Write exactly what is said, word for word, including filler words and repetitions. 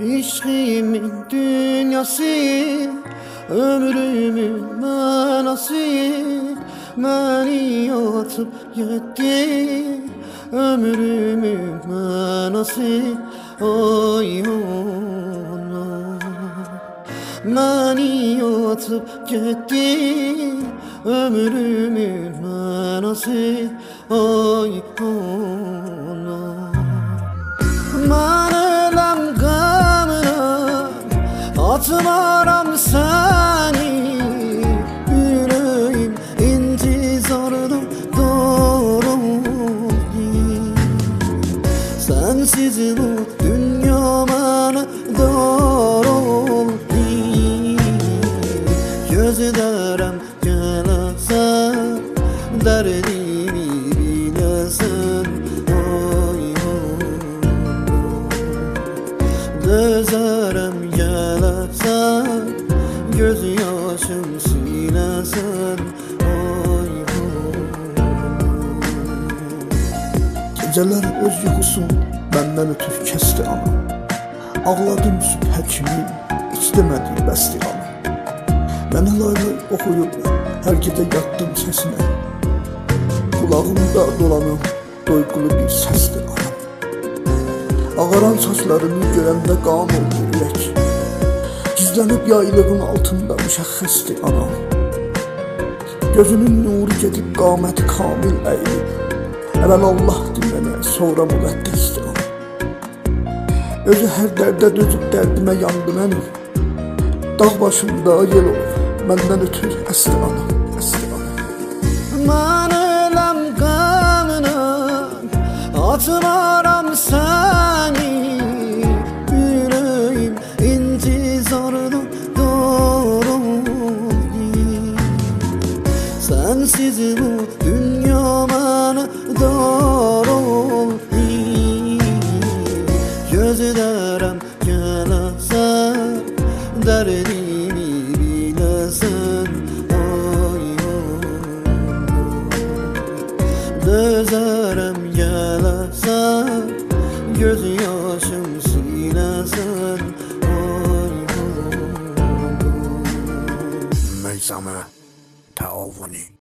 İşkimin dünyası, ömrümün manası, beni atıp gitti. Ömrümün manası, oy ona, beni atıp gitti. Ömrümün manası, oy ona. Ben ölem gamına, atmaram seni. Yüreğim intizarda doğruldu. Sensiz bu dünya bana doğruldu. Gözlerim gelesen, derdimi bilesin. Gözlerim gelesen, göz yaşım silesin. Oy Geceler öz yuxusun benden ötür kesti ana. Ağladım süt həkimin, istemedi bəsti ana. Mənə laylay oxuyub hər gecə yattım səsinə. Kulağımda dolanım doyğulu bir səsdir ana. Ağaran saçlarını görəndə qan oldu ürək. Gizlənib yaylığın altında müşəxxəsdir anam. Gözünün nuru gedib qaməti kamil əyilib. Əvvəl Allahdır mənə, sonra müqəddəsdir anam. Özü hər dərdə dözüb dərdimə yandı mənim. Dağ başında yel olur, məndən ötür əsdi anam, əsdi anam. Ben ölem gamına, atmaram seni. Yüreğim intizarda doğruldu. Sensiz bu dünya bana doğruldu. Gözlerim gelesen, derdimi bilesin. Oy gözlerim gelesen, göz yaşım silesin. Oy Meysame Teavuni.